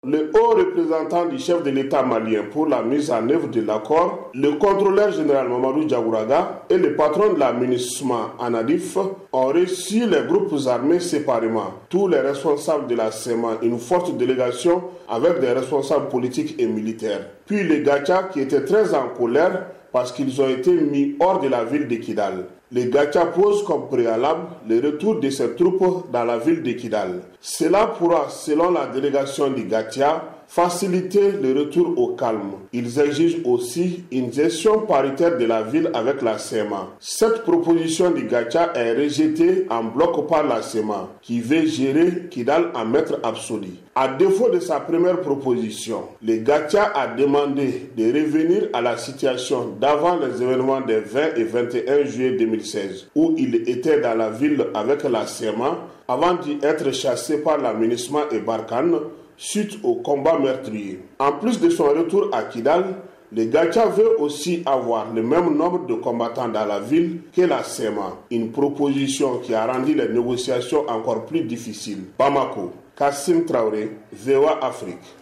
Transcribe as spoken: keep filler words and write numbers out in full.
Le haut représentant du chef de l'État malien pour la mise en œuvre de l'accord, le contrôleur général Mamadou Diagouraga et le patron de l'aménagement Anadif ont reçu les groupes armés séparément. Tous les responsables de la S E M A, une forte délégation avec des responsables politiques et militaires. Puis les Gatcha qui étaient très en colère parce qu'ils ont été mis hors de la ville de Kidal. Les Gatcha posent comme préalable le retour de ces troupes dans la ville de Kidal. Cela pourra, selon la délégation des Gatcha, faciliter le retour au calme. Ils exigent aussi une gestion paritaire de la ville avec la S E M A. Cette proposition du Gatcha est rejetée en bloc par la S E M A, qui veut gérer Kidal en maître absolu. À défaut de sa première proposition, le Gatcha a demandé de revenir à la situation d'avant les événements des vingt et vingt et un juillet deux mille seize, où il était dans la ville avec la S E M A avant d'y être chassé par l'aménagement et Barkhane suite au combat meurtrier. En plus de son retour à Kidal, le Gatcha veut aussi avoir le même nombre de combattants dans la ville que la S E M A, une proposition qui a rendu les négociations encore plus difficiles. Bamako, Kassim Traoré, V O A Afrique.